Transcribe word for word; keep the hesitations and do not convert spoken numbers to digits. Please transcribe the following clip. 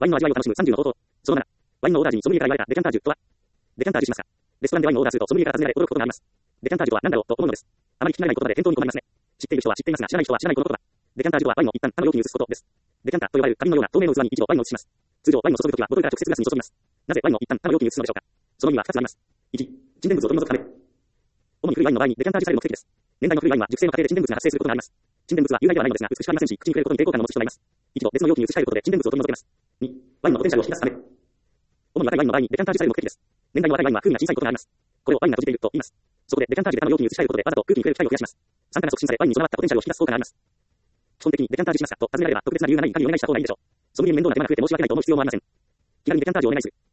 ワインの味わいを楽しむさんじゅうの方法。そのなな、ワインのオーダー時にソムリエから言われたデカンタージュとは、デカンタージュしますか？レストランでワインをオーダーするとソムリエから尋ねられ驚くことがあります。デカンタージュとは何だろうと思うのです。あまり聞き慣れない言葉で転倒に困りますね。知っている人は知っていますが知らない人は知らないこの言葉。デカンタージュとはワインを一旦他の容器に移すことです。デカンターと呼ばれる花瓶のような透明の器に一度ワインを移します。通常ワインを注ぐときはボトルから直接グラスに注ぎます。なぜワインを一旦他の容器に移すのでしょうか？その意味はふたつあります。いち、沈殿物を取り除くため。主に古いワインの場合にデカンタージュされる目的です。年代の古いワインは熟成の過程で沈殿物が発生することがあります。沈殿物は有害ではないのですが美しくありませんし、口に触れることに抵抗感を持つ人がいます。一度別の容器に移し替えることで沈殿物を取り除けます。に、ワインのポテンシャルを引き出すため。主に若いワインの場合にデカンタージュされる目的です。年代の若いワインは空気が小さいことがあります。これをワインが閉じていると言います。そこでデカンタージュで他の容器に移し替えることでわざと空気に触れる機会を増やします。酸化が促進されワインに備わったポテンシャルを引き出す効果があります。基本的にデカンタージュしますかと尋ねられれば特別な理由がない限りお願いした方がいいでしょう。その理由面倒な手間が増えて申し訳ないと思う必要もありません。気軽にデカンタージュをお願いする。